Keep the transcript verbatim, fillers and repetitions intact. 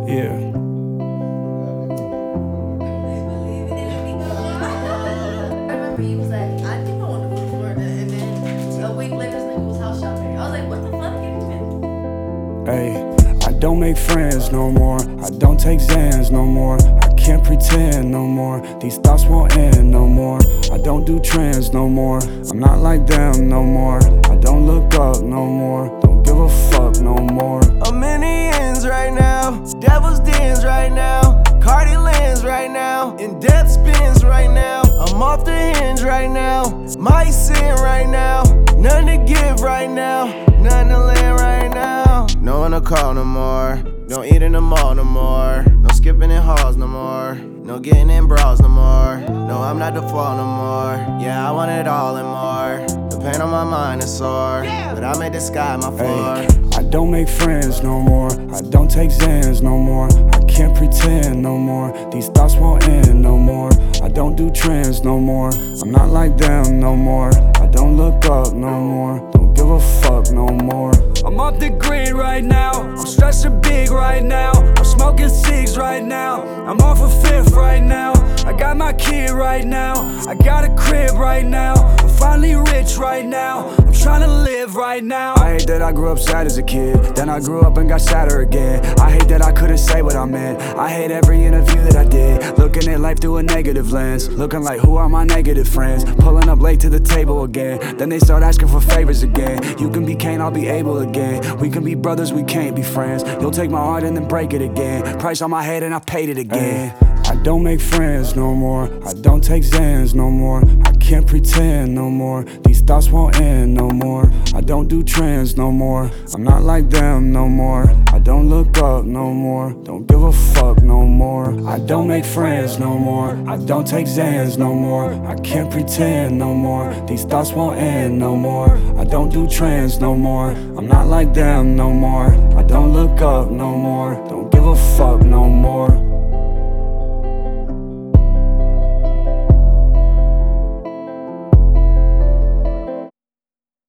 Yeah. He was like, I think I want to go to Florida, and then a week later, this nigga was house shopping. I was like, what the fuck are you doing? Hey, I don't make friends no more. I don't take Xans no more. I can't pretend no more. These thoughts won't end no more. I don't do trends no more. I'm not like them no more. I don't look up no more. Don't give a fuck no more. I'm in the ends right now, devil's dens right now, Cardi lands right now, in death spins right now. I'm off the hinge right now, my sin right now, nothing to give right now, nothing to land right now. No one to call no more, don't eat in the mall no more, no skipping in halls no more, no getting in bras no more. No, I'm not the fault no more, yeah, I want it all and more. The pain on my mind is sore, but I made the sky my floor. Hey, I don't make friends no more. I don't take Xans no more. I can't pretend no more. These thoughts won't end no more. I don't do trends no more. I'm not like them no more. I don't look up no more. Don't give a fuck no more. I'm off the grid right now, I'm stressing big right now, I'm smoking cigs right now, I'm off a fifth right now, I got my kid right now, I got a crib right now, I'm finally rich right now, I'm trying to live right now. I hate that I grew up sad as a kid, then I grew up and got sadder again. I hate that I couldn't say what I meant, I hate every interview that I did, looking at life through a negative lens, looking like who are my negative friends, pulling up late to the table again, then they start asking for favors again. You can be Cain, I'll be Abel again. We can be brothers, we can't be friends. You'll take my heart and then break it again. Price on my head and I paid it again. Ay, I don't make friends no more. I don't take Xans no more. I can't pretend no more. These thoughts won't end no more. I don't do trends no more. I'm not like them no more. I don't look up no more. Don't give a fuck no more. I don't make friends no more. I don't take Xans no more. I can't pretend no more. These thoughts won't end no more. I don't do trends no more. I'm not like them no more. I don't look up no more. Don't give a fuck no more.